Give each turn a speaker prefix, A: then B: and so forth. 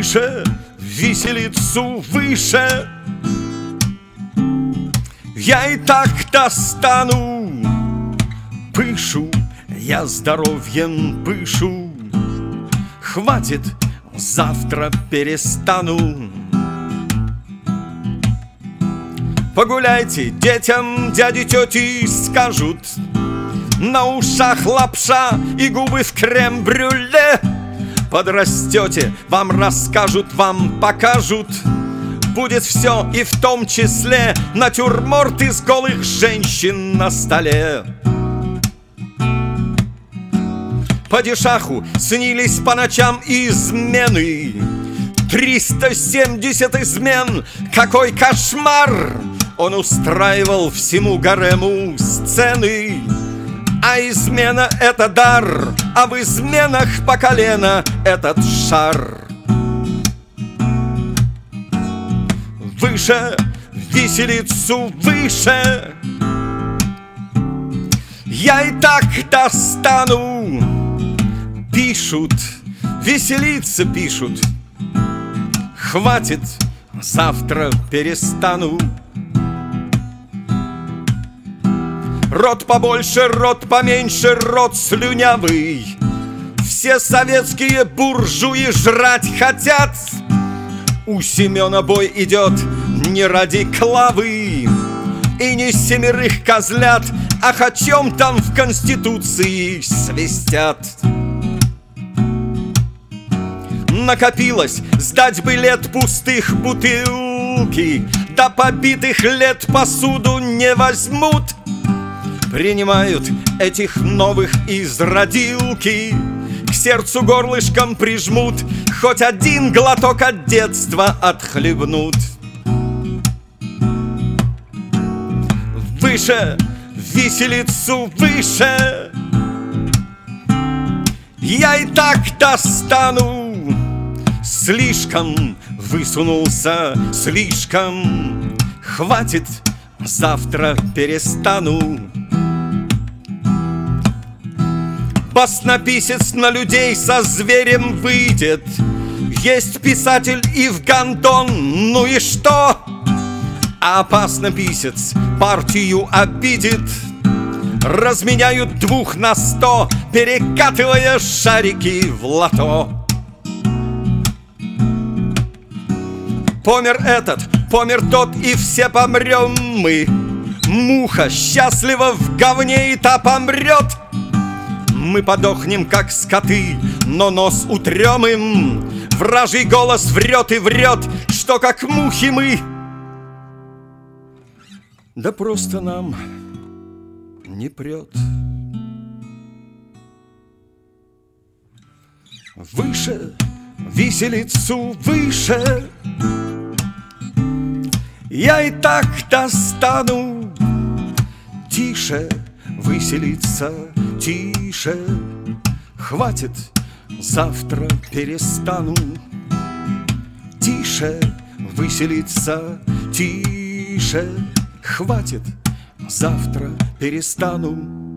A: Выше, виселицу выше. Я и так достану. Пышу, я здоровьем пышу. Хватит, завтра перестану. Погуляйте, детям дяди, тети скажут. На ушах лапша и губы в крем-брюле. Подрастете, вам расскажут, вам покажут. Будет все, и в том числе натюрморт из голых женщин на столе. Падишаху снились по ночам измены. 370 измен, какой кошмар! Он устраивал всему гарему сцены. А измена — это дар, а в изменах по колено этот шар. Выше, виселицу выше. Я и так достану. Пишут, веселиться пишут. Хватит, завтра перестану. Рот побольше, рот поменьше, рот слюнявый. Все советские буржуи жрать хотят. У Семена бой идет не ради клавы и не семерых козлят, ах, о чем там в Конституции свистят. Накопилось, сдать бы лет пустых бутылки, да побитых лет посуду не возьмут. Принимают этих новых из родилки, к сердцу горлышком прижмут, хоть один глоток от детства отхлебнут. Выше, виселицу выше. Я и так достану. Слишком высунулся, слишком. Хватит, завтра перестану. Баснописец на людей со зверем выйдет. Есть писатель и в гондон, ну и что? А баснописец партию обидит. Разменяют 2 на 100, перекатывая шарики в лото. Помер этот, помер тот, и все помрем мы. Муха счастлива в говне, и та помрет. Мы подохнем, как скоты, но нос утрем им. Вражий голос врет и врет, что как мухи мы. Да просто нам не прет. Выше, виселицу выше. Я и так достану. Тише, виселица, тише. Хватит, завтра перестану. Тише, виселица, тише. Хватит, завтра перестану.